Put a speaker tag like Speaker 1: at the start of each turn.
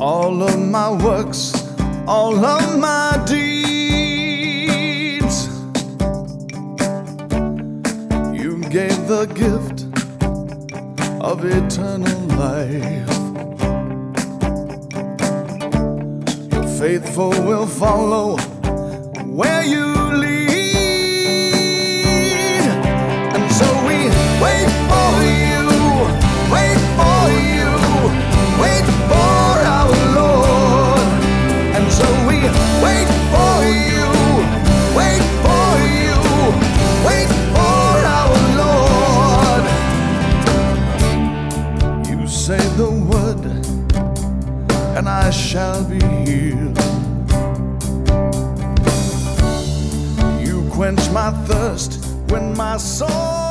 Speaker 1: all of my works, all of my deeds. You gave the gift of eternal life. The faithful will follow where you lead. And so we wait for you, wait for you, wait for our Lord. And so we wait for you, wait for you, wait for our Lord. You say the word and I shall be healed. You quench my thirst when my soul